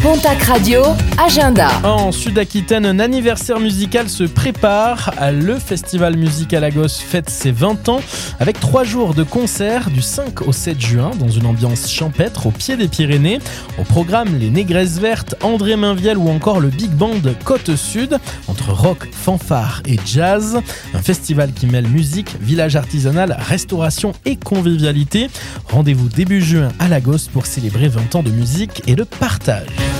Pontac Radio, agenda. En Sud-Aquitaine, un anniversaire musical se prépare. Le Festival Musique à Lagos fête ses 20 ans avec 3 jours de concerts du 5 au 7 juin dans une ambiance champêtre au pied des Pyrénées. Au programme, les Négresses Vertes, André Mainviel ou encore le Big Band Côte Sud, entre rock, fanfare et jazz. Un festival qui mêle musique, village artisanal, restauration et convivialité. Rendez-vous début juin à Lagos pour célébrer 20 ans de musique et de partage.